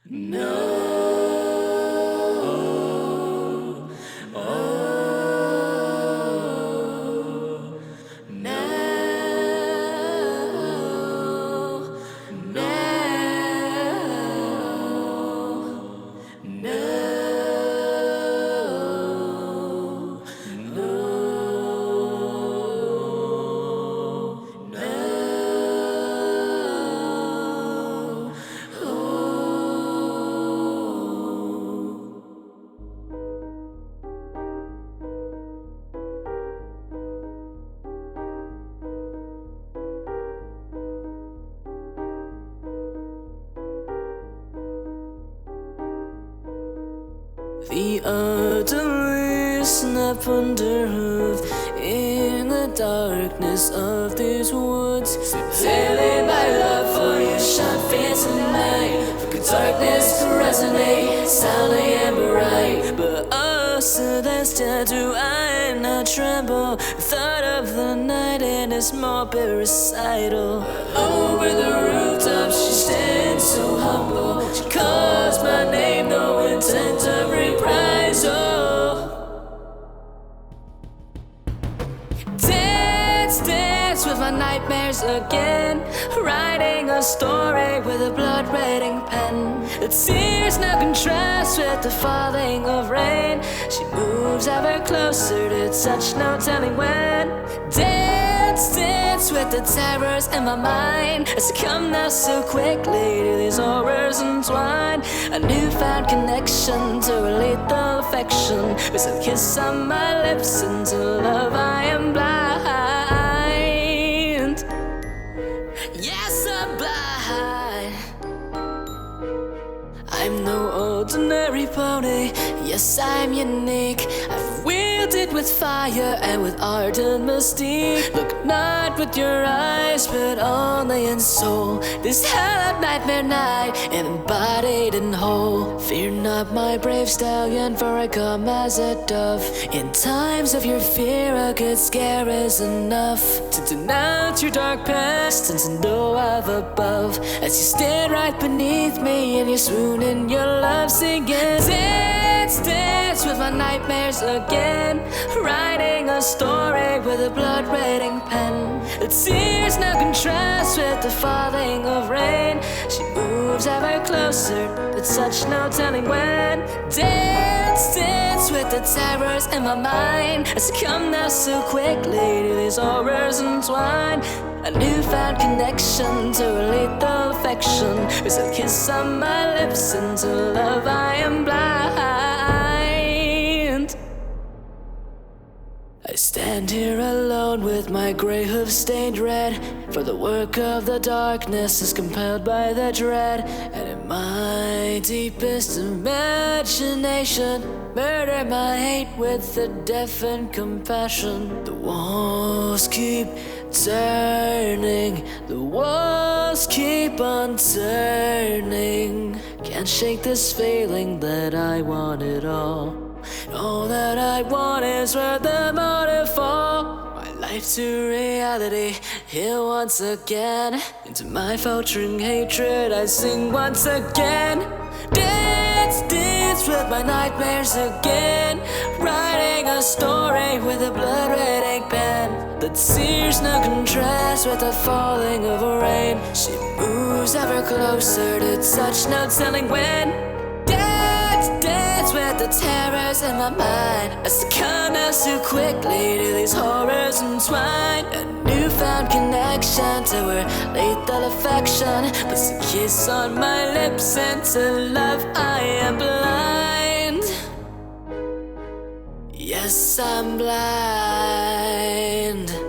No. Oh. No. No. No. The utterly snap under hoof in the darkness of these woods. Sailing my love for you, shine fierce tonight. For good darkness to resonate, soundly and bright. But oh, Celestia, do I not tremble? Thought of the night in this morbid recital. Over the rooftops, she stands so humble. She calls my name, no intent of reprisal. Dance with my nightmares again. Writing a story with a blood-red ink pen. The tears now contrast with the falling of rain. She moves ever closer to touch, no telling when. Dance with the terrors in my mind. I succumb now so quickly to these horrors entwined. A newfound connection to a lethal affection. With a kiss on my lips, and to love I am blind. Yes, I'm blind. I'm no ordinary pony. Yes, I'm unique. I've wielded with fire and with ardent mystique. Look not with your eyes, but only in soul. This hell of nightmare night, embodied and whole. Fear not, my brave stallion, for I come as a dove. In times of your fear, a good scare is enough to denounce your dark past and to know of above. As you stand right beneath me and you swoon in your love, singing, dance, dance with my nightmares again. Writing a story with a blood-red ink pen. The tears now contrast with the falling of rain. She moves ever closer, but such no telling when. Dance, dance with the terrors in my mind. I succumb now so quickly to these horrors entwined. A newfound connection to a lethal affection. With a kiss on my lips, and to love I am blind. I stand here alone with my grey hooves stained red. For the work of the darkness is compelled by the dread. And in my deepest imagination, murder my hate with the deafened compassion. The walls keep turning, the walls keep on turning. Can't shake this feeling that I want it all. All that I want is for them all to fall. My life to reality, here once again. Into my faltering hatred I sing once again. Dance, dance with my nightmares again. Writing a story with a blood-red ink pen. The tears now contrast with the falling of rain. She moves ever closer to touch, no telling when. Dance, dance with the terrors in my mind. I succumb now so quickly to these horrors entwined. A newfound connection to her lethal affection. Puts a kiss on my lips, and to love I am blind. Yes, I'm blind.